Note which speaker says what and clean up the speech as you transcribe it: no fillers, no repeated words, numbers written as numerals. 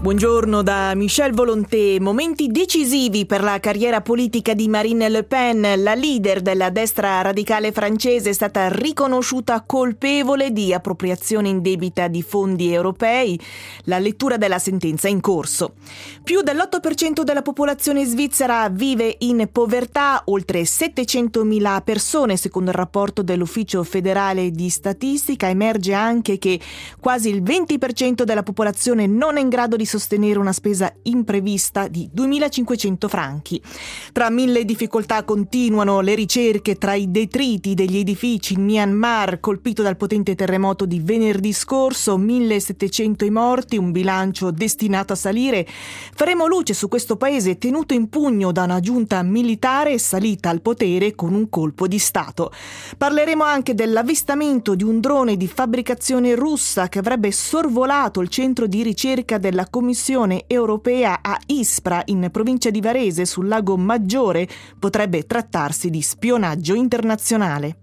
Speaker 1: Buongiorno da Michel Volonté. Momenti decisivi per la carriera politica di Marine Le Pen. La leader della destra radicale francese è stata riconosciuta colpevole di appropriazione indebita di fondi europei. La lettura della sentenza è in corso. Più dell'8% della popolazione svizzera vive in povertà, oltre 700.000 persone, secondo il rapporto dell'Ufficio federale di statistica. Emerge anche che quasi il 20% della popolazione non è in grado di sostenere una spesa imprevista di 2.500 franchi. Tra mille difficoltà continuano le ricerche tra i detriti degli edifici in Myanmar, colpito dal potente terremoto di venerdì scorso, 1.700 i morti, un bilancio destinato a salire. Faremo luce su questo paese tenuto in pugno da una giunta militare salita al potere con un colpo di Stato. Parleremo anche dell'avvistamento di un drone di fabbricazione russa che avrebbe sorvolato il centro di ricerca della Commissione europea a Ispra, in provincia di Varese, sul lago Maggiore. Potrebbe trattarsi di spionaggio internazionale.